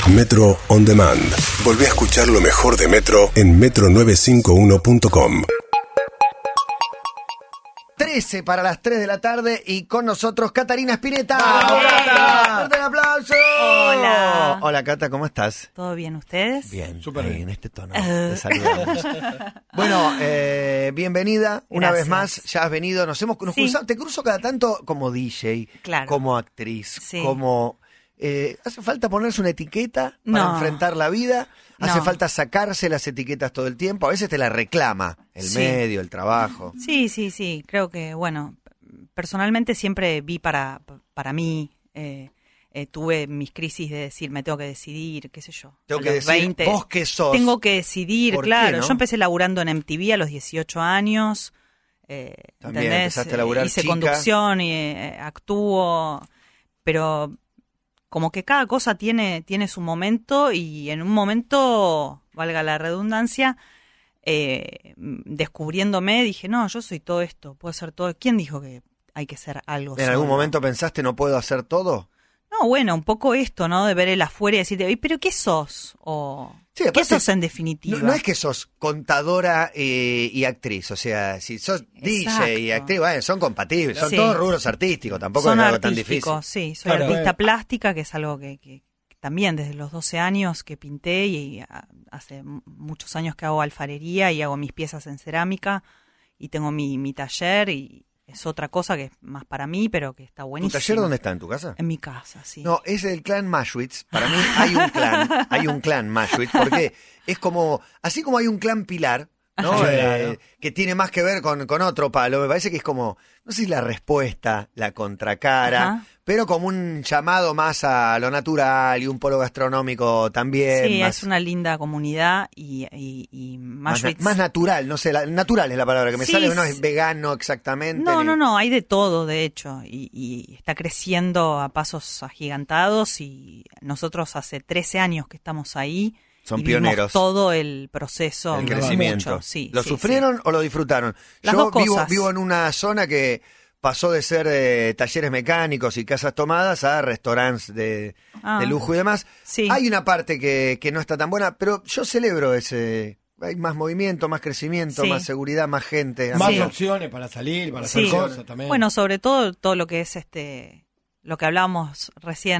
Metro On Demand. Volví a escuchar lo mejor de Metro en metro951.com. 13 para las 3 de la tarde y con nosotros Catarina Spinetta. ¡Vamos, Cata! ¡Fuerte el aplauso! Hola. Hola, Cata, ¿cómo estás? ¿Todo bien ustedes? Bien, Súper ahí, bien. en este tono. Te saludamos. Bueno, bienvenida una Gracias. vez más. Ya has venido, nos Sí. cruzado. Te cruzo cada tanto como DJ, Claro. como actriz, Sí. como... ¿hace falta ponerse una etiqueta para No. enfrentar la vida? ¿Hace No. falta sacarse las etiquetas todo el tiempo? A veces te la reclama el Sí. medio, el trabajo. Sí. Creo que, bueno, personalmente siempre vi para mí. Tuve mis crisis de decir, me tengo que decidir, qué sé yo. Tengo A que los decir, 20, vos qué sos. tengo que decidir, ¿Por qué, claro. no? Yo empecé laburando en MTV a los 18 años. También ¿Entendés? empezaste a laburar Hice chica. conducción y actúo, pero como que cada cosa tiene su momento y en un momento, valga la redundancia, descubriéndome dije, no, yo soy todo esto, puedo ser todo. ¿Quién dijo que hay que ser algo? ¿En algún solo? momento pensaste no puedo hacer todo? No, bueno, un poco esto, ¿no? De ver el afuera y decirte, ¿pero qué sos? O Sí, ¿qué aparte, sos en definitiva? No es que sos contadora y actriz, o sea, si sos DJ y Exacto. actriz, bueno, son compatibles, son Sí. todos rubros artísticos, tampoco Son es algo tan difícil. artísticos, sí. Soy Claro. artista plástica, que es algo que también desde los 12 años que pinté y hace muchos años que hago alfarería y hago mis piezas en cerámica y tengo mi taller y es otra cosa que es más para mí, pero que está ¿Tu buenísimo. taller dónde está? ¿En tu casa? En mi casa, sí. No, es el clan Maschwitz. Para mí hay un clan Maschwitz, porque es como, así como hay un clan Pilar, ¿no? Sí, claro. Que tiene más que ver con otro palo. Me parece que es como, no sé si la respuesta, la contracara, Ajá. pero como un llamado más a lo natural y un polo gastronómico también. Sí, más, es una linda comunidad y más, Maschwitz- más natural, no sé, natural es la palabra que me Sí, sale, no sí. es vegano exactamente. No, hay de todo, de hecho, y está creciendo a pasos agigantados y nosotros hace 13 años que estamos ahí. Son y vimos pioneros. todo el proceso. El crecimiento. Mucho, sí, ¿Lo sí, sufrieron o lo disfrutaron? Las Yo dos cosas. vivo en una zona que pasó de ser talleres mecánicos y casas tomadas a restaurantes de lujo y demás. Sí. Hay una parte que no está tan buena, pero yo celebro ese... Hay más movimiento, más crecimiento, Sí. más seguridad, más gente. Más Sí. opciones para salir, para Sí. hacer cosas también. Bueno, sobre todo lo que es lo que hablábamos recién,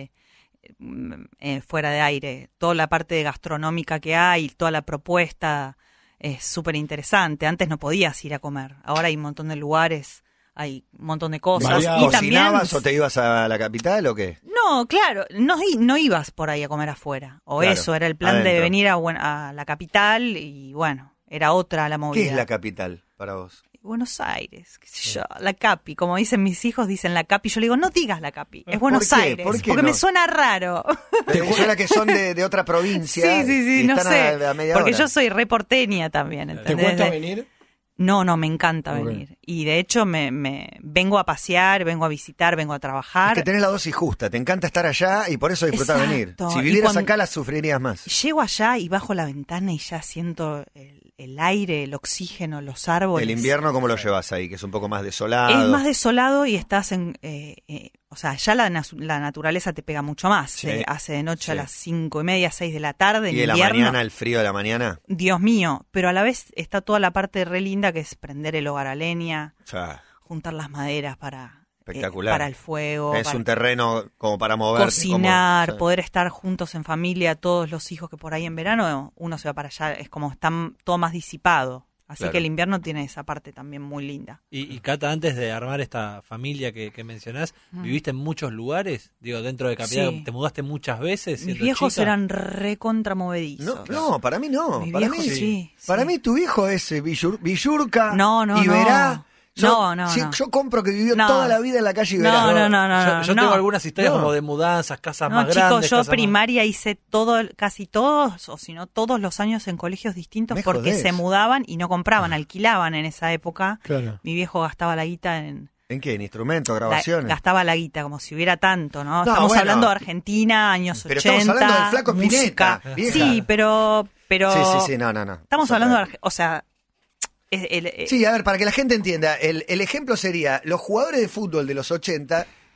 fuera de aire, toda la parte gastronómica que hay, toda la propuesta es súper interesante. Antes no podías ir a comer, ahora hay un montón de lugares, hay un montón de cosas. Variado. Y también, ¿Cocinabas o te ibas a la capital o qué? no, claro, no ibas por ahí a comer afuera, o Claro, eso, era el plan de adentro. venir a la capital y bueno, era otra la movida. ¿Qué es la capital para vos? Buenos Aires, qué sé yo, la Capi, como dicen mis hijos, dicen la Capi. Yo le digo, no digas la Capi, es Buenos qué? Aires, ¿Por qué porque no? me suena raro. Suena que son de otra provincia. Sí, y no están sé, a media porque hora. yo soy re porteña también, ¿Te ¿entendés? cuesta venir? No, me encanta Ok. venir. Y de hecho me vengo a pasear, vengo a visitar, vengo a trabajar. Es que tenés la dosis justa, te encanta estar allá y por eso disfrutás venir. Exacto. Si Y vivieras cuando- acá las sufrirías más. Llego allá y bajo la ventana y ya siento el aire, el oxígeno, los árboles. El invierno, ¿cómo lo llevas ahí? Que es un poco más desolado. Es más desolado y estás o sea, ya la naturaleza te pega mucho más. Sí. Se hace de noche Sí. a las 5:30, 6 de la tarde, en Y de la invierno. mañana, el frío de la mañana. Dios mío, pero a la vez está toda la parte re linda que es prender el hogar a leña, O sea, juntar las maderas para espectacular. el fuego, es para un terreno como para moverse. cocinar, como- poder estar juntos en familia, todos los hijos que por ahí en verano uno se va para allá, es como está todo más disipado. Así Claro. que el invierno tiene esa parte también muy linda. Y Cata, antes de armar esta familia que mencionás, ¿viviste en muchos lugares? Digo, dentro de Capital, Sí. ¿te mudaste muchas veces? Mis siendo viejos chica? eran recontra movedizos. No, para mí no. Mis Para viejos mí, sí. para mí tu hijo es Villurca, No, Iberá. no. Yo compro que vivió No. toda la vida en la calle Iberá. No. Yo tengo algunas historias No. como de mudanzas, casas No, más chicos, grandes. yo casas más- primaria hice casi todos, o si no todos los años en colegios distintos Me porque jodés. se mudaban y no compraban, alquilaban en esa época. Claro. Mi viejo gastaba la guita en... ¿En qué? ¿En instrumentos, grabaciones? Gastaba la guita como si hubiera tanto, ¿no? No, Estamos bueno. hablando de Argentina, años Pero 80. estamos hablando del Flaco música. Spinetta, vieja. Sí, pero... Sí, no. Estamos Es hablando otra. de... O sea... Sí, a ver, para que la gente entienda, el ejemplo sería, los jugadores de fútbol de los 80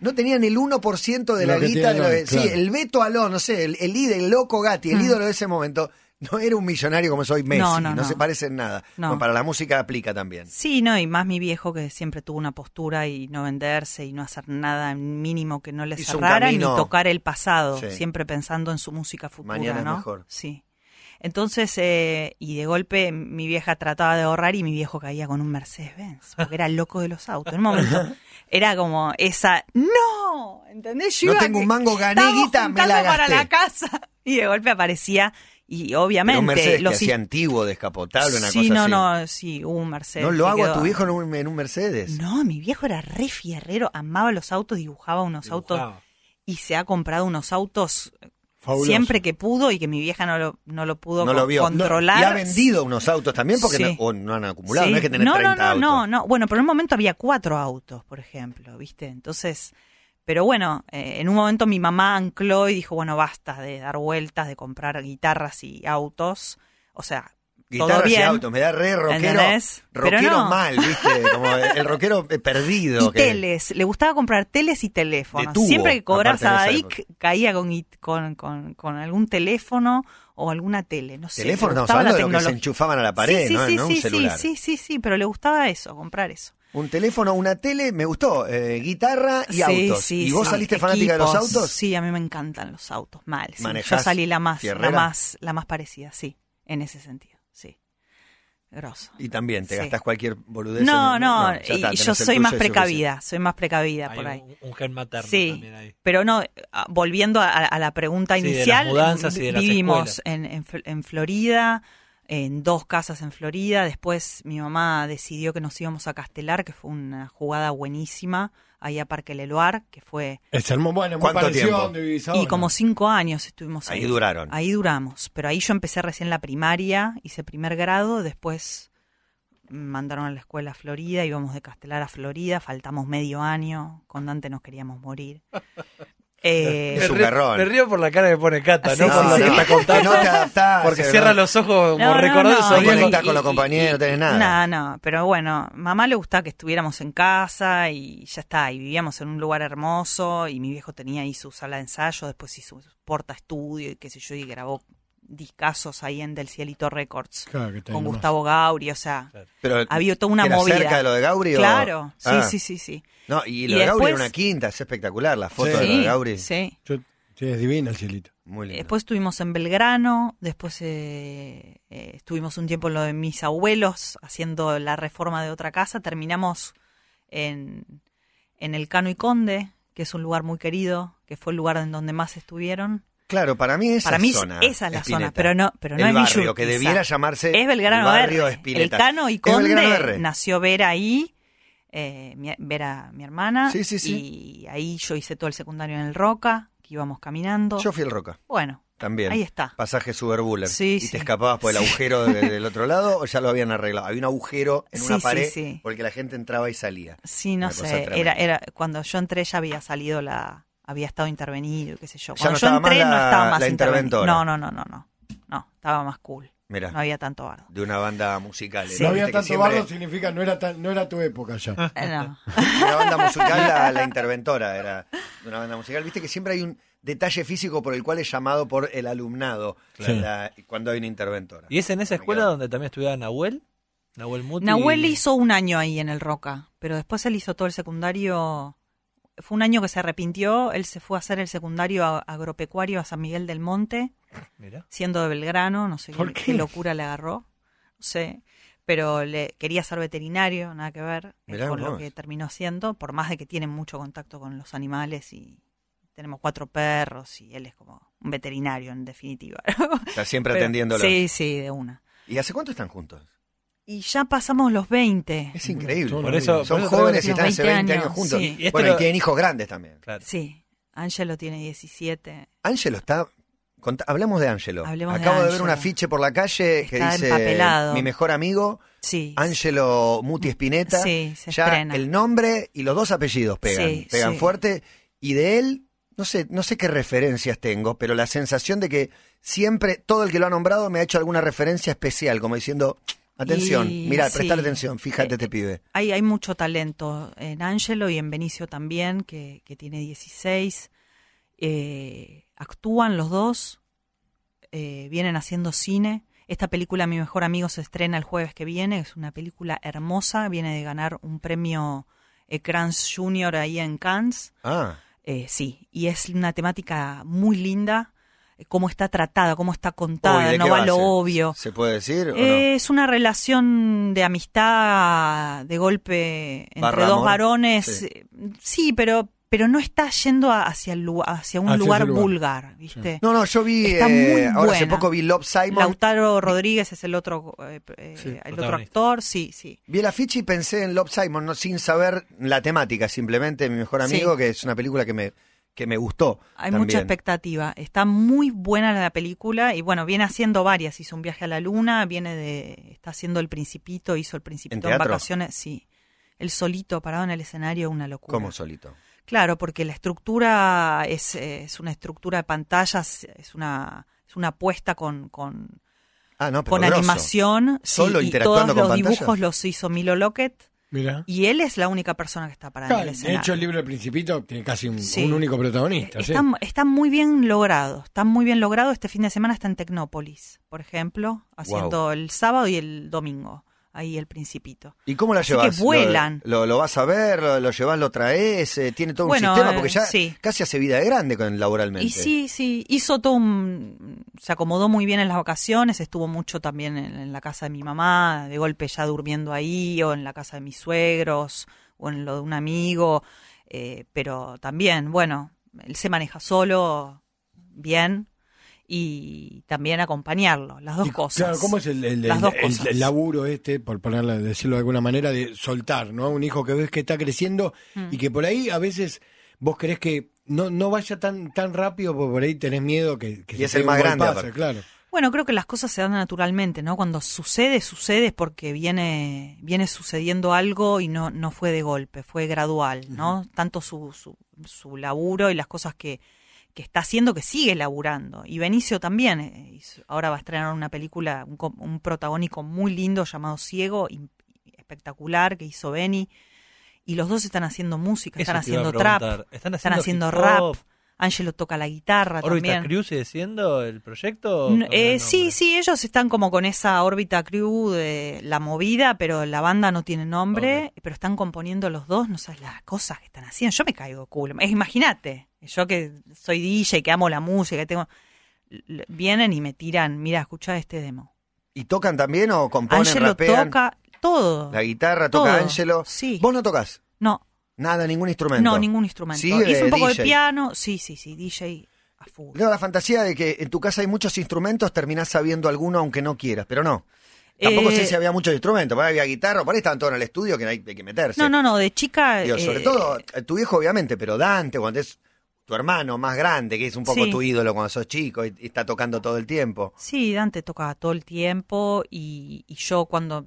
no tenían el 1% de la Lo que guita. tiene, Sí, claro. el Beto Alonso, no sé, el loco Gatti, el ídolo de ese momento, no era un millonario como soy Messi, no se parece en nada. No. Bueno, para la música aplica también. Sí, no, y más mi viejo que siempre tuvo una postura y no venderse y no hacer nada mínimo que no le Hizo un cerrara ni camino. tocar el pasado, Sí. siempre pensando en su música futura, Mañana es ¿no? mejor. Sí. Entonces, y de golpe mi vieja trataba de ahorrar y mi viejo caía con un Mercedes-Benz, porque era el loco de los autos. En un momento era como esa, ¡no! ¿Entendés? No tengo un mango, gané estábamos guita, me la juntando para gasté. la casa. Y de golpe aparecía, y Pero obviamente... un Mercedes los que hacía antiguo, descapotable, una sí, cosa no, así. no, sí, hubo un Mercedes. ¿No lo que hago a quedó- tu viejo en un Mercedes? No, mi viejo era re fierrero, amaba los autos, dibujaba unos autos y se ha comprado unos autos Fabuloso. siempre que pudo y que mi vieja no lo pudo No lo vio. controlar. Y ha vendido unos autos también porque Sí. no han acumulado, Sí. no es que tenés 30 autos. No. Bueno, por un momento había 4 autos, por ejemplo, ¿viste? Entonces, pero bueno, en un momento mi mamá ancló y dijo, bueno, basta de dar vueltas, de comprar guitarras y autos. O sea, todo Guitarras y bien. autos, me da re rockero. ¿Entendés? Pero Rockero no. mal, ¿viste? Como el rockero perdido. Y teles, le gustaba comprar teles y teléfonos. De tubo, Siempre que cobraba aparte de esa Sadaic, caía con algún teléfono o alguna tele, no sé. Teléfono, le estamos gustaba la hablando de lo que se tecnología. enchufaban a la pared, Sí, ¿no? sí, No sí, un celular. sí, pero le gustaba eso, comprar eso. Un teléfono, una tele, me gustó. Guitarra y Sí, autos. sí, ¿Y vos sí. saliste fanática de los Equipos. autos? Sí, a mí me encantan los autos, mal. Sí. ¿Manejás Yo salí la más fierrera? parecida, sí, en ese sentido, sí. Grosso. Y también te Sí. gastás cualquier boludez. No, ya y está, yo tenés el soy más tuyo y precavida, Hay por ahí. un gen materno Sí, también ahí. pero no, volviendo a la pregunta Sí, de las inicial, mudanzas y de las vivimos en Florida, en 2 casas en Florida, después mi mamá decidió que nos íbamos a Castelar, que fue una jugada buenísima, ahí a Parque Leloir, que fue... Es hermoso, bueno, muy ¿Cuánto parecido tiempo? a donde vivís Y ahora. como 5 años estuvimos ahí. Ahí duraron. Ahí duramos, pero ahí yo empecé recién la primaria, hice primer grado, después mandaron a la escuela a Florida, íbamos de Castelar a Florida, faltamos medio año, con Dante nos queríamos morir. Es un Me garrón. Me río por la cara que pone Cata, Sí, ¿no? sí, Por lo sí. que está contando. No te adaptás. Porque ¿no? cierra los ojos como No, recordando no, esos No y- viejos. conectás con los compañeros, no tenés nada. No, pero bueno, mamá le gustaba que estuviéramos en casa y ya está, y vivíamos en un lugar hermoso y mi viejo tenía ahí su sala de ensayo, después hizo su porta estudio y qué sé yo, y grabó discazos ahí en Del Cielito Records Claro, que está ahí con nomás. Gustavo Gauri, o sea, Pero, había toda una ¿era movida. cerca de lo de Gauri? Claro, o... Ah. sí. No, y Y lo de Gauri era después- una quinta, es espectacular, la foto Sí. de lo de Gauri. Sí. Sí, es divino el cielito. Muy lindo. Después estuvimos en Belgrano, después estuvimos un tiempo en lo de mis abuelos haciendo la reforma de otra casa, terminamos en el Cano y Conde, que es un lugar muy querido, que fue el lugar en donde más estuvieron. Claro, para mí esa Para mí zona. esa es la Spinetta. zona, pero no el es barrio, Villa que Urquiza. debiera llamarse Es Belgrano el barrio R. El Spinetta. Cano y Es Belgrano Conde R. nació Vera ahí, Vera, mi hermana, Sí, sí, sí. y ahí yo hice todo el secundario en el Roca, que íbamos caminando. Yo fui al Roca, Bueno, también. ahí está. Pasaje Superbuller. Sí, ¿Y sí. te escapabas por el agujero del otro lado o ya lo habían arreglado? Había un agujero en una Sí, pared sí. porque la gente entraba y salía. Sí, no Una cosa sé, tremenda. era cuando yo entré ya había salido había estado intervenido, qué sé yo. Ya Cuando no yo estaba más entré no estaba más la intervenido. interventora. No, estaba más cool. Mirá, No había tanto bardo. de una banda musical. Sí. No había Viste que tanto siempre- bardo, significa no era tu época ya. No. Una banda musical, la interventora era de una banda musical. Viste que siempre hay un detalle físico por el cual es llamado por el alumnado Sí. cuando hay una interventora. ¿Y es en esa Me escuela quedo. donde también estudiaba Nahuel? Nahuel Muti. Nahuel hizo un año ahí en el Roca, pero después él hizo todo el secundario. Fue un año que se arrepintió, él se fue a hacer el secundario agropecuario a San Miguel del Monte, Mirá. siendo de Belgrano, no sé ¿Por qué qué? locura le agarró, no sé, pero le quería ser veterinario, nada que ver Mirá con lo vos. que terminó siendo, por más de que tiene mucho contacto con los animales y tenemos 4 perros y él es como un veterinario en definitiva. Está siempre Pero- atendiéndolos. Sí, de una. ¿Y hace cuánto están juntos? Y ya pasamos los 20. Es increíble. Son Por eso- Son por eso jóvenes y los están hace 20 20 años años, juntos. sí. Y Bueno, esto- y tienen hijos grandes también. Claro. Sí, Ángelo tiene 17. Ángelo está... Hablemos de Ángelo. Hablemos de Acabo de ver Ángelo. un afiche por la calle que Está dice empapelado. mi mejor amigo, Sí. Ángelo Muti Spinetta. Sí, se ya estrena. el nombre y los 2 apellidos pegan, Sí, pegan sí. fuerte. Y de él, no sé qué referencias tengo, pero la sensación de que siempre todo el que lo ha nombrado me ha hecho alguna referencia especial, como diciendo, Atención, mirá, sí. prestar atención, fíjate este pibe. Hay mucho talento en Angelo y en Benicio también, que tiene 16. Actúan los dos, vienen haciendo cine. Esta película Mi Mejor Amigo se estrena el jueves que viene, es una película hermosa, viene de ganar un premio Crans Junior ahí en Cannes. Sí, y es una temática muy linda, cómo está tratada, cómo está contada, Uy, no va lo obvio. ¿Se puede decir o no? Es una relación de amistad, de golpe entre Barra dos amor. varones. Sí, pero no está yendo hacia un Hacia lugar ese lugar. vulgar, ¿viste? No, yo vi, Está muy ahora hace buena. poco vi Love, Simon. Lautaro Rodríguez es el otro el otro protagonista. actor, sí. Vi el afiche y pensé en Love, Simon, no, sin saber la temática, simplemente Mi Mejor Amigo, Sí. que es una película que me gustó. Hay también. mucha expectativa. Está muy buena la película y bueno, viene haciendo varias. Hizo Un Viaje a la Luna, está haciendo El Principito, hizo El Principito en teatro? vacaciones, sí. Él solito parado en el escenario, una locura. ¿Cómo solito? Claro, porque la estructura es una estructura de pantallas, es una apuesta con No, pero grosso. animación. Solo sí, y interactuando todos con los pantallas. dibujos los hizo Milo Lockett Mira. y él es la única persona que está parada Claro, en el de escenario. hecho, el libro del Principito tiene casi un Sí. único protagonista. ¿sí? Está muy bien logrado, está muy bien logrado. Este fin de semana está en Tecnópolis, por ejemplo, haciendo el sábado y el domingo, ahí El Principito. ¿Y cómo la Así llevas? que vuelan. ¿Lo vas a ver? ¿Lo llevas, lo traes? ¿Tiene todo un Bueno, sistema? Porque ya sí. casi hace vida de grande laboralmente. Y sí, hizo todo se acomodó muy bien en las vacaciones, estuvo mucho también en la casa de mi mamá, de golpe ya durmiendo ahí, o en la casa de mis suegros, o en lo de un amigo, pero también, bueno, él se maneja solo, bien, y también acompañarlo, las dos Y, cosas. Claro, ¿cómo es Las dos cosas. el laburo por decirlo de alguna manera, de soltar, ¿no? Un hijo que ves que está creciendo y que por ahí a veces vos querés que no vaya tan rápido, porque por ahí tenés miedo que Y se es el pegue más un grande, golpazo, aparte. claro. Bueno, creo que las cosas se dan naturalmente, ¿no? Cuando sucede es porque viene sucediendo algo y no fue de golpe, fue gradual, ¿no? Tanto su laburo y las cosas que está haciendo, que sigue laburando. Y Benicio también, ahora va a estrenar una película, un protagónico muy lindo llamado Ciego, espectacular, que hizo Beni. Y los dos están haciendo música, Eso están te iba a haciendo trap, preguntar. están ¿Están haciendo haciendo rap. hip hop? Ángelo toca la guitarra ¿Órbita también. Crew sigue siendo el proyecto? o cambió el Sí, nombre? ellos están como con esa órbita crew de la movida, pero la banda no tiene nombre, pero están componiendo los dos, no sabes las cosas que están haciendo. Yo me caigo de culo. Imagínate, yo que soy DJ, que amo la música, que tengo, vienen y me tiran, mira, escucha este demo. ¿Y tocan también o componen, Ángelo rapean? toca todo. La guitarra toca Todo. Ángelo. Sí. ¿Vos no tocas? No, Nada, ningún instrumento. no, ningún instrumento. Sí, Hice un poco DJ. de piano, sí, DJ a full. Tengo la fantasía de que en tu casa hay muchos instrumentos, terminás sabiendo alguno aunque no quieras, pero no. Tampoco sé si había muchos instrumentos, por ahí había guitarra, por ahí estaban todos en el estudio que hay que meterse. No, de chica... Digo, sobre todo tu viejo obviamente, pero Dante, cuando es tu hermano más grande, que es un poco Sí. tu ídolo cuando sos chico y está tocando todo el tiempo. Sí, Dante toca todo el tiempo y yo cuando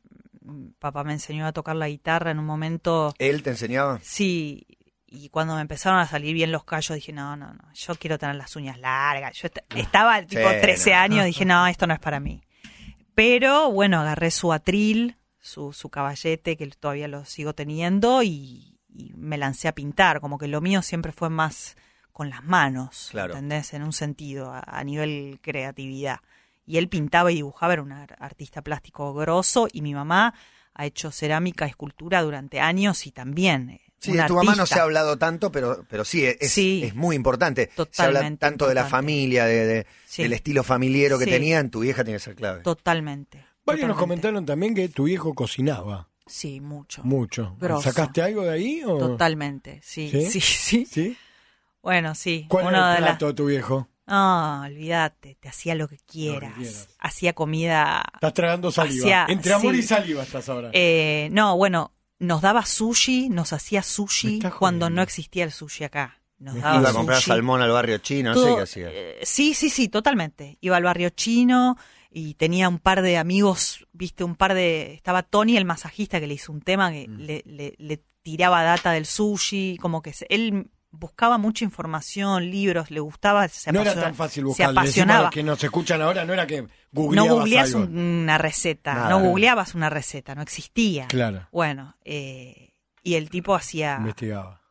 papá me enseñó a tocar la guitarra en un momento, ¿Él te enseñaba? sí, y cuando me empezaron a salir bien los callos dije, no, yo quiero tener las uñas largas. Yo estaba tipo 13 años, dije, no, esto no es para mí. Pero bueno, agarré su atril, su caballete, que todavía lo sigo teniendo, y me lancé a pintar, como que lo mío siempre fue más con las manos, Claro. ¿entendés? En un sentido, a nivel creatividad. Y él pintaba y dibujaba, era un artista plástico grosso, y mi mamá ha hecho cerámica, escultura durante años y también. Sí, un de tu mamá no artista. se ha hablado tanto, pero sí, Sí. es muy importante. Se habla Totalmente tanto de la importante. familia, Sí. del estilo familiero que Sí. tenían, tu vieja tiene que ser clave. Totalmente. Varios nos totalmente. comentaron también que tu viejo cocinaba Sí, mucho. mucho. Grosso. ¿Sacaste algo de ahí? O? Totalmente, sí. Sí. ¿Sí? Bueno, sí. ¿Cuál Uno era de el las... plato de tu viejo? No, olvídate, te hacía lo que quieras. quieras. Hacía comida. Estás tragando saliva. Hacía- Entre amor sí. y saliva estás ahora. No, bueno, nos daba sushi, nos hacía Me sushi estás cuando jodiendo. no existía el sushi acá. Nos Me daba Iba a comprar sushi. salmón al barrio chino, no sé Todo- qué hacía. Sí, totalmente. Iba al barrio chino y tenía un par de amigos, viste, estaba Tony, el masajista, que le hizo un tema que le tiraba data del sushi, como que él buscaba mucha información, libros, le gustaba, no era tan fácil buscar, se apasionaba. Los que nos escuchan ahora no era que googleabas no googleás algo. una receta, Nada. no googleabas una receta, no existía. Claro. Bueno, y el tipo hacía Investigaba.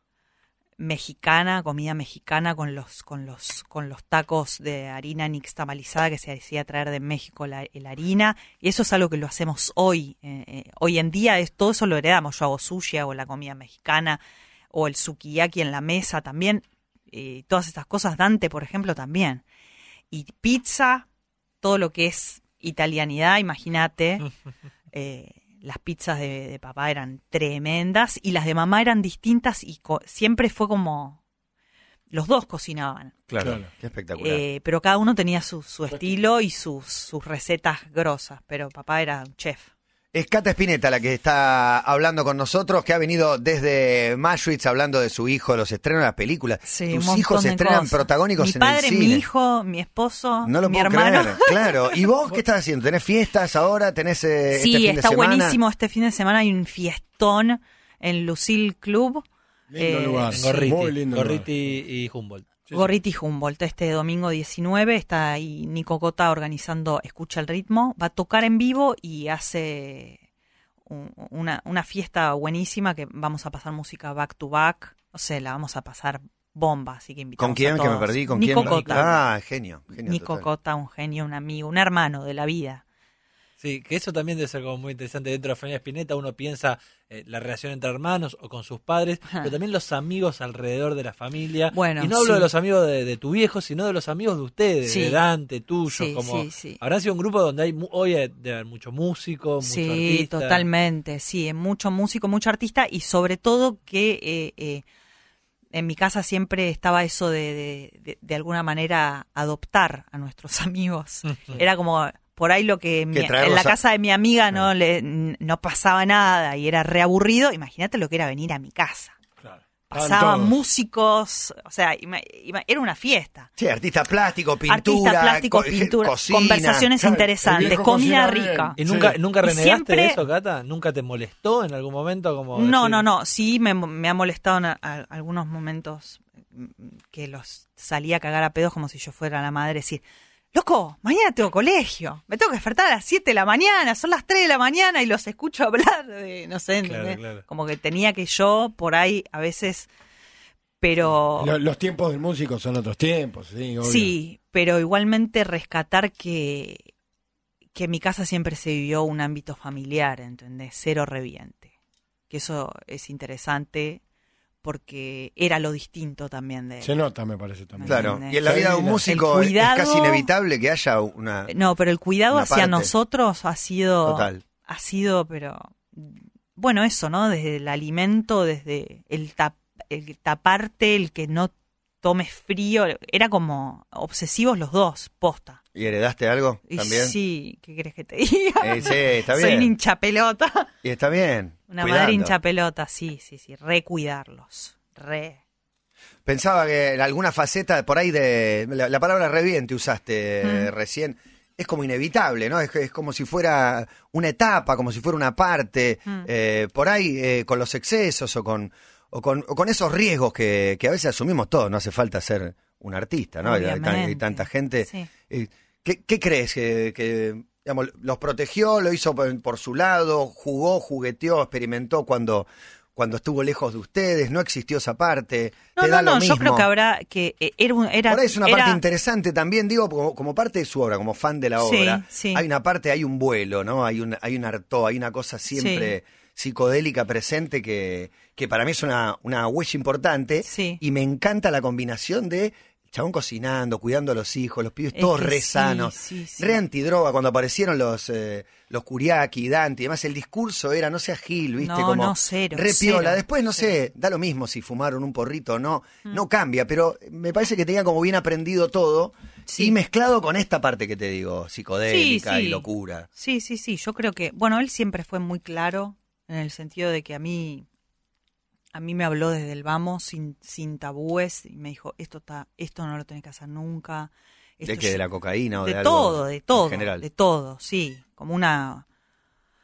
comida mexicana con los tacos de harina nixtamalizada que se hacía traer de México la harina, y eso es algo que lo hacemos hoy. Hoy en día todo eso lo heredamos. Yo hago sushi, hago la comida mexicana, o el sukiyaki en la mesa también, todas estas cosas. Dante, por ejemplo, también. Y pizza, todo lo que es italianidad, imagínate. Las pizzas de papá eran tremendas y las de mamá eran distintas, y siempre fue como los dos cocinaban. Claro. Qué espectacular. Pero cada uno tenía su estilo y sus recetas grosas, pero papá era un chef. Es Cata Spinetta la que está hablando con nosotros, que ha venido desde Auschwitz hablando de su hijo, de los estrenos de las películas. Sí, Tus hijos se estrenan protagónicos mi en padre, el cine. mi hijo, mi esposo, No lo mi puedo hermano. creer, claro. ¿Y vos qué estás haciendo? ¿Tenés fiestas ahora? ¿Tenés Sí, este fin de está semana? buenísimo. Este fin de semana hay un fiestón en Lucille Club. Lindo lugar. En Gorriti, Muy lindo Gorriti y Humboldt. Gorriti Humboldt, este domingo 19, está ahí Nico Cota organizando Escucha el Ritmo, va a tocar en vivo y hace una fiesta buenísima que vamos a pasar música back to back, o sea, la vamos a pasar bomba, así que invitamos ¿Con quién? a Que todos. me perdí. ¿Con Nico quién? Cota. Ah, genio. Nico total. Cota, un genio, un amigo, un hermano de la vida. Sí, que eso también debe ser como muy interesante dentro de la familia Spinetta. Uno piensa la relación entre hermanos o con sus padres, pero también los amigos alrededor de la familia. Bueno, y no hablo sí. de los amigos de tu viejo, sino de los amigos de ustedes, Sí. de Dante, tuyo. Sí, Como sí. habrá sido un grupo donde hay hoy debe haber mucho músico, mucho Sí, artista. totalmente, sí, mucho músico, mucho artista, y sobre todo que en mi casa siempre estaba eso de alguna manera adoptar a nuestros amigos. Era como por ahí lo que en la casa de mi amiga no pasaba nada y era reaburrido. Imagínate lo que era venir a mi casa. Claro. Pasaban músicos, o sea, era una fiesta. Sí, artista plástico, pintura. Artista plástico, pintura, cocina. conversaciones Claro, el interesantes, viejo comida cocina bien. rica. ¿Y nunca Y renegaste siempre- de eso, Cata? ¿Nunca te molestó en algún momento? Como No, decir, sí me ha molestado en algunos momentos que los salía a cagar a pedos como si yo fuera la madre, decir, loco, mañana tengo colegio, me tengo que despertar a las 7 de la mañana, son las 3 de la mañana y los escucho hablar de, no sé, Claro, ¿entendés? claro. Como que tenía que yo por ahí a veces, pero... Los tiempos del músico son otros tiempos, sí, obvio. Sí, pero igualmente rescatar que en mi casa siempre se vivió un ámbito familiar, ¿entendés? Cero reviente. Que eso es interesante porque era lo distinto también de... Se nota, me parece también. Claro, y en la vida de un músico El cuidado- es casi inevitable que haya una... No, pero el cuidado una hacia parte. nosotros ha sido... Total. Ha sido, pero... Bueno, eso, ¿no? Desde el alimento, desde el taparte, el que no tomes frío. Era como obsesivos los dos, posta. ¿Y heredaste algo Y también? sí, ¿qué querés que te diga? Sí, está bien. Soy un hinchapelota. Y está bien. Una cuidando. madre hinchapelota, sí. Recuidarlos. Pensaba que en alguna faceta por ahí de... La palabra reviente usaste recién. Es como inevitable, ¿no? Es como si fuera una etapa, como si fuera una parte. Por ahí con los excesos o con esos riesgos que a veces asumimos todos. No hace falta ser un artista, ¿no? Hay tanta gente. Sí. ¿Qué crees? Que digamos, los protegió, lo hizo por su lado, jugó, jugueteó, experimentó cuando estuvo lejos de ustedes, no existió esa parte. No, yo creo que habrá que era Por ahí es una parte interesante también, digo, como parte de su obra, como fan de la obra. Sí. Hay una parte, hay un vuelo, ¿no? Hay un arto, hay una cosa siempre psicodélica presente que para mí es una huella importante. Sí. Y me encanta la combinación de el chabón cocinando, cuidando a los hijos, los pibes todos re sanos, sí. re antidroga. Cuando aparecieron los Kuriaki, Dante y demás, el discurso era, no seas gil, ¿viste? No, cero. Re piola. Cero, Después, no sé, da lo mismo si fumaron un porrito o no, no cambia, pero me parece que tenía como bien aprendido todo y mezclado con esta parte que te digo, psicodélica y locura. Sí. Yo creo que, bueno, él siempre fue muy claro en el sentido de que a mí me habló desde el vamos, sin tabúes, y me dijo, esto no lo tenés que hacer nunca. ¿De qué? ¿De la cocaína o de algo? Todo, de todo. En general. De todo, sí. Como una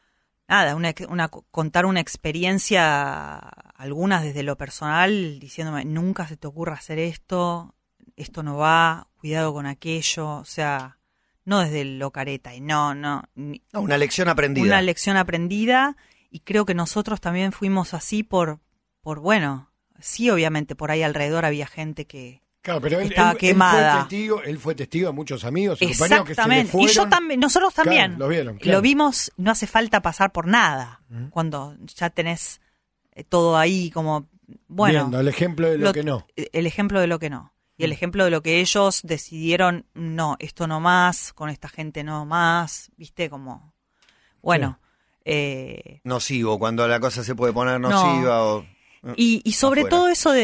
nada, contar una experiencia, algunas desde lo personal, diciéndome, nunca se te ocurra hacer esto no va, cuidado con aquello, o sea, no desde lo careta, y no, una lección aprendida. Una lección aprendida, y creo que nosotros también fuimos así por bueno, sí, obviamente, por ahí alrededor había gente que Claro, pero estaba quemada. Él fue testigo de muchos amigos y compañeros que se le fueron. Y yo también, nosotros también. Claro, lo vieron, claro. Lo vimos, no hace falta pasar por nada. Cuando ya tenés todo ahí como, bueno. Viendo el ejemplo de lo que no. El ejemplo de lo que no. Y el ejemplo de lo que ellos decidieron, no, esto no más, con esta gente no más, viste, como, bueno. Sí. Nocivo, cuando la cosa se puede poner nociva. Y sobre afuera. todo eso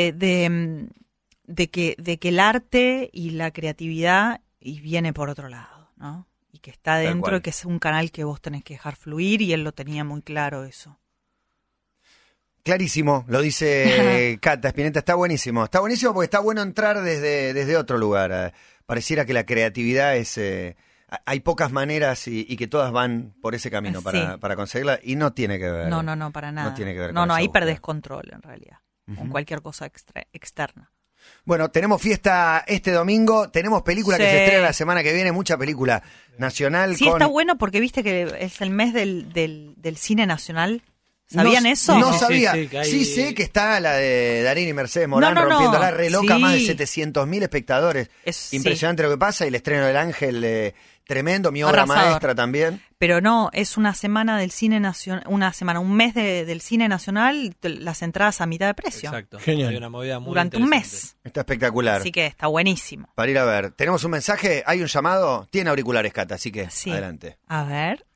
de que el arte y la creatividad y viene por otro lado, ¿no? Y que está dentro y que es un canal que vos tenés que dejar fluir, y él lo tenía muy claro eso. Clarísimo, lo dice Cata Spinetta, está buenísimo. Está buenísimo porque está bueno entrar desde otro lugar. Pareciera que la creatividad es... hay pocas maneras y que todas van por ese camino para conseguirla, y no tiene que ver. No, para nada. No tiene que ver No, con esa ahí búsqueda. perdés control en realidad, con cualquier cosa externa. Bueno, tenemos fiesta este domingo, tenemos película que se estrena la semana que viene, mucha película nacional. Sí, está bueno porque viste que es el mes del cine nacional. ¿Sabían no, eso? No sabía. Sí, sé que está la de Darín y Mercedes Morán rompiéndola re loca, más de 700.000 espectadores. Impresionante lo que pasa, y el estreno del Ángel, tremendo, mi obra maestra también. Pero no, es una semana del cine nacional, un mes del cine nacional, las entradas a mitad de precio. Exacto. Genial. Hay una movida muy durante un mes. Está espectacular. Así que está buenísimo. Para ir a ver. Tenemos un mensaje, hay un llamado, tiene auriculares, Cata, así que adelante. A ver.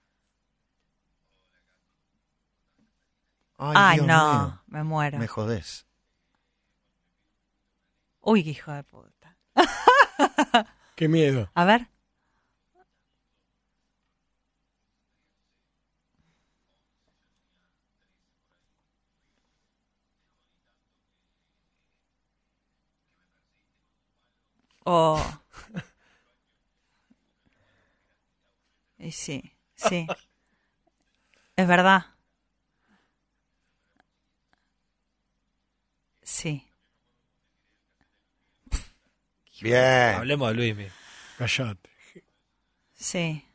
Ay, Dios no, mío. me muero. Me jodés. Uy, qué hijo de puta. Qué miedo. A ver. Oh. Y sí. Es verdad. Sí. Bien. Hablemos de Luismi. Callate. Sí.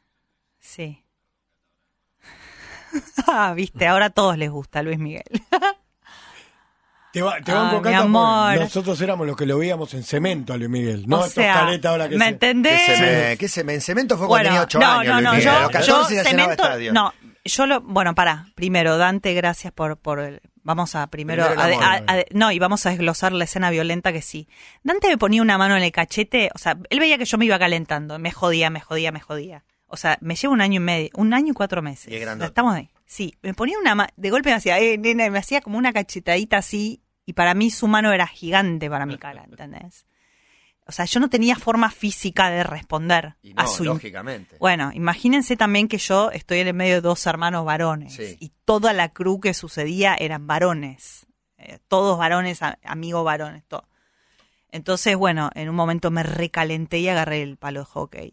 Viste, ahora a todos les gusta Luis Miguel. Te banco, mi Cata, amor. porque nosotros éramos los que lo veíamos en cemento a Luis Miguel. No O estos sea, caretas ahora que ¿me entendés? En cemento fue cuando tenía 8 años. No, Luis Miguel. A los 14 ya llenaba cemento, estadios. no, bueno, primero, Dante, gracias por el, vamos a primero y vamos a desglosar la escena violenta que sí. Dante me ponía una mano en el cachete, o sea, él veía que yo me iba calentando, me jodía. O sea, me lleva 1 año y medio, 1 año y 4 meses. Y es grandote. Estamos ahí. Sí, me ponía una mano, de golpe me hacía, nena, me hacía como una cachetadita así, y para mí su mano era gigante para mi cara, ¿entendés? O sea, yo no tenía forma física de responder Y no, a su... lógicamente. Bueno, imagínense también que yo estoy en el medio de 2 hermanos varones, Sí. y toda la crew que sucedía eran varones, todos varones, amigos varones, todo. Entonces, bueno, en un momento me recalenté y agarré el palo de hockey.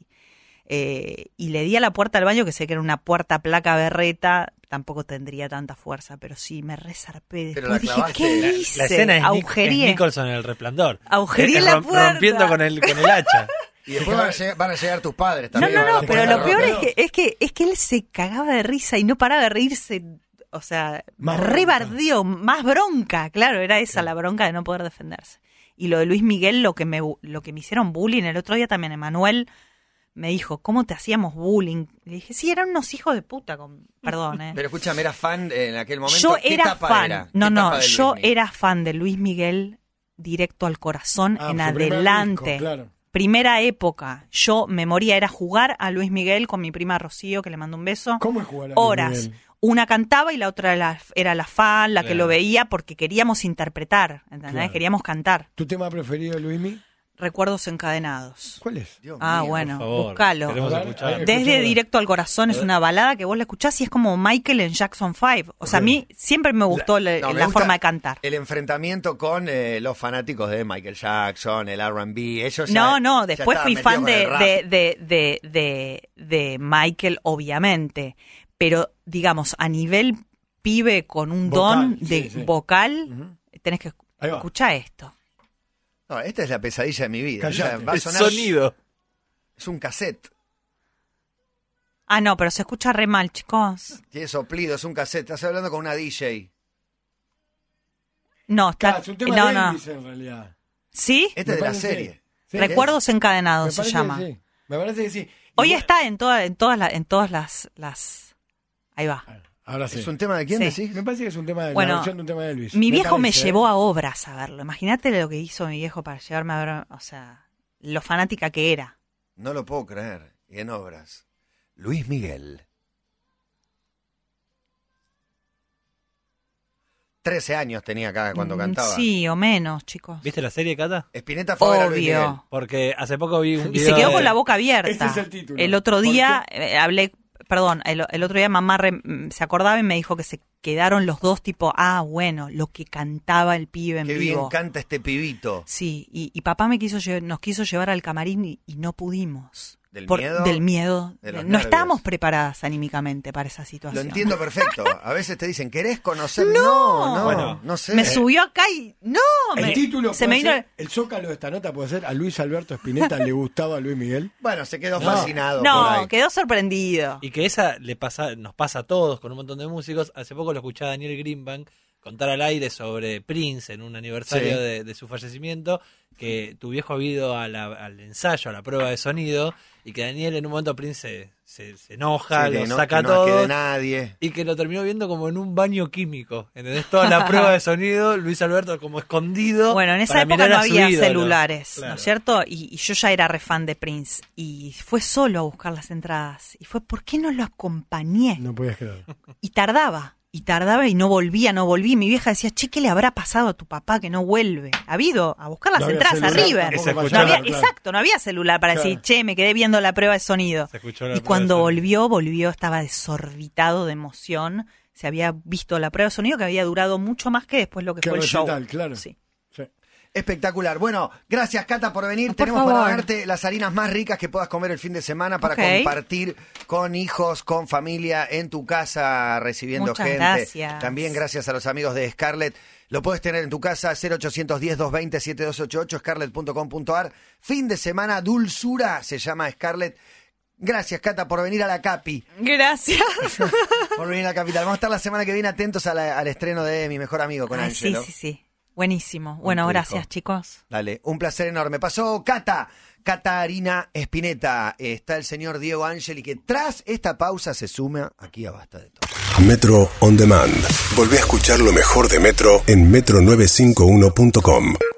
Y le di a la puerta del baño, que sé que era una puerta placa berreta, tampoco tendría tanta fuerza, pero sí, me resarpé. Pero Después la dije, clavaste. ¿qué La hice? escena es Agujereé. Nicholson en El Resplandor. Agujereé la puerta. Rompiendo con el hacha. Y después van a llegar tus padres No, también. pero lo peor es es que él se cagaba de risa y no paraba de reírse. O sea, Más rebardeó, más bronca, claro, era esa la bronca de no poder defenderse. Y lo de Luis Miguel, lo que me hicieron bullying, el otro día también Emanuel me dijo, ¿cómo te hacíamos bullying? Le dije, sí, eran unos hijos de puta, perdón, Pero escúchame, ¿eras fan en aquel momento? Yo ¿Qué era etapa fan, era? no, ¿Qué etapa de yo Luismi? era fan de Luis Miguel directo al corazón en su primer adelante. disco, claro. Primera época, yo me moría, era jugar a Luis Miguel con mi prima Rocío, que le mando un beso. ¿Cómo es jugar a Luis Horas. Miguel? Una cantaba y la otra era la fan, la que Claro. lo veía porque queríamos interpretar, ¿entendés? Claro. Queríamos cantar. ¿Tu tema preferido, Luismi? Recuerdos encadenados. ¿Cuál es? Dios Ah, mío. bueno, Por favor, buscalo. queremos A ver, escuchar. a ver. Desde escuchémosla. Directo al Corazón es una balada que vos la escuchás y es como Michael en Jackson 5. O sea, a mí siempre me gustó No, me la gusta forma de cantar. El enfrentamiento con los fanáticos de Michael Jackson, el R&B, ellos No, ya después estaban fui metidos fan con el rap. de Michael, obviamente. pero digamos, a nivel pibe con un Vocal, don de sí, sí. vocal, tenés que Ahí va. escuchar esto. No, esta es la pesadilla de mi vida. Callate. Va a El sonar- sonido. Es un cassette. Ah, no, pero se escucha re mal, chicos. Tiene soplido, es un cassette. Estás hablando con una DJ. No, está... Claro, es un tema no, de no. Elvis en realidad. ¿Sí? Este Me es de la parece, serie. sí. Recuerdos Me encadenados se parece llama. que sí. Me parece que sí. Hoy Igual- está en todas las... Ahí va. Ahora sí. ¿Es un tema de quién Sí. decís? Me parece que es un tema de Bueno, la versión de un tema de Elvis. Mi viejo me parece, llevó a obras a verlo. Imagínate lo que hizo mi viejo para llevarme a ver, o sea, lo fanática que era. No lo puedo creer. Y en obras. Luis Miguel. 13 años tenía acá cuando cantaba. Sí, o menos, chicos. ¿Viste la serie, Cata? Spinetta fue a ver a Luis Miguel. Obvio. Porque hace poco vi un Y video se quedó de- con la boca abierta. Ese es el título. El otro ¿Por día hablé, perdón, el otro día mamá se acordaba y me dijo que se quedaron los dos tipo, bueno, lo que cantaba el pibe en Qué vivo. bien canta este pibito. Sí, y papá nos quiso llevar al camarín y no pudimos. ¿Del miedo? Del miedo. De los No nervios. estábamos preparadas anímicamente para esa Lo situación. entiendo perfecto. A veces te dicen, ¿querés conocer? No. No, Bueno, no sé. Me subió acá y no, El título se puede me vino ser, el zócalo de esta nota puede ser, a Luis Alberto Spinetta le gustaba a Luis Miguel. Bueno, se quedó No. fascinado por ahí. No, quedó sorprendido. Y que esa nos pasa a todos con un montón de músicos. Hace poco lo escuché a Daniel Greenbank contar al aire sobre Prince en un aniversario Sí. de su fallecimiento, que tu viejo había ido al ensayo, a la prueba de sonido, y que Daniel en un momento Prince se enoja, Sí, lo que no, saca que no todo, quede nadie. y que lo terminó viendo como en un baño químico. ¿Entendés? Toda la prueba de sonido, Luis Alberto como escondido. Bueno, en esa para época mirar no a su había ídolo. celulares, ¿no Claro. es cierto? Y yo ya era re fan de Prince. Y fue solo a buscar las entradas. Y fue, ¿por qué no lo acompañé? No podías creer. Y tardaba y no volvía. Y mi vieja decía, che, ¿qué le habrá pasado a tu papá que no vuelve? Ha ido a buscar las No había entradas a celular, River. tampoco Se No escuchaba, había, claro. exacto, no había celular para Claro. decir, che, me quedé viendo la prueba de sonido. Se escuchó la Y prueba cuando de sonido. volvió, estaba desorbitado de emoción. Se había visto la prueba de sonido que había durado mucho más que después lo que Qué fue el show. recital, claro. Sí. Sí. Espectacular. Bueno, gracias Cata por venir. Por Tenemos favor. para darte las harinas más ricas que puedas comer el fin de semana para Ok. compartir con hijos, con familia, en tu casa, recibiendo Muchas gente. gracias. También gracias a los amigos de Scarlett. Lo puedes tener en tu casa, 0810-220-7288, scarlett.com.ar. Fin de semana, dulzura, se llama Scarlett. Gracias, Cata, por venir a la Capi. Gracias. Por venir a la capital. Vamos a estar la semana que viene atentos al estreno de Mi Mejor Amigo con Ay, sí, Ángelo. sí. Buenísimo. Bueno, tu gracias, hijo. chicos. Dale, un placer enorme. Pasó Catarina Spinetta. Está el señor Diego Ángel y que tras esta pausa se suma aquí a Basta de Todo. Metro On Demand. Volvé a escuchar lo mejor de Metro en metro951.com.